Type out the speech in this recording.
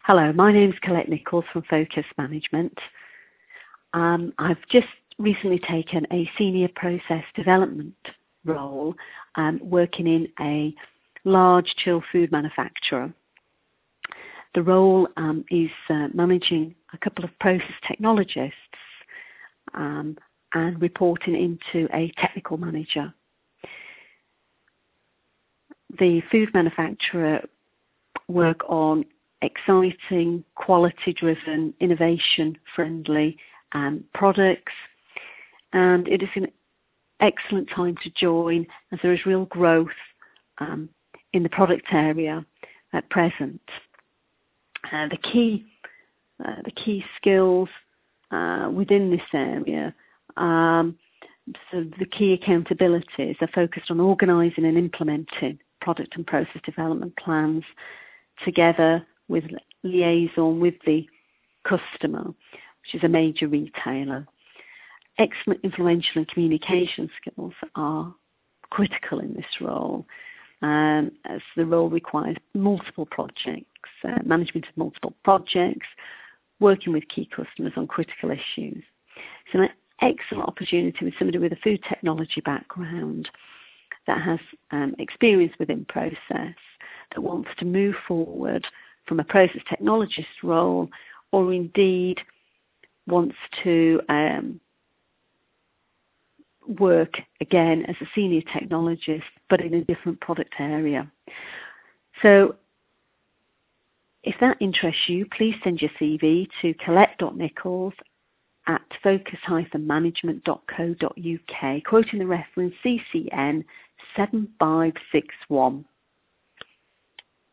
Hello, my name's Colette Nichols from Focus Management. I've just recently taken a senior process development role working in a large chilled food manufacturer. The role is managing a couple of process technologists and reporting into a technical manager. The food manufacturer work on exciting, quality-driven, innovation-friendly products, and it is an excellent time to join as there is real growth in the product area at present. The key skills within this area, so the key accountabilities are focused on organising and implementing product and process development plans together with liaison with the customer, which is a major retailer. Excellent influential and communication skills are critical in this role, as the role requires multiple projects, management of multiple projects, working with key customers on critical issues. It's an excellent opportunity with somebody with a food technology background that has experience within process, that wants to move forward from a process technologist role, or indeed wants to work again as a senior technologist but in a different product area. So if that interests you, please send your CV to colette.nichols@focus-management.co.uk, quoting the reference CCN 7561.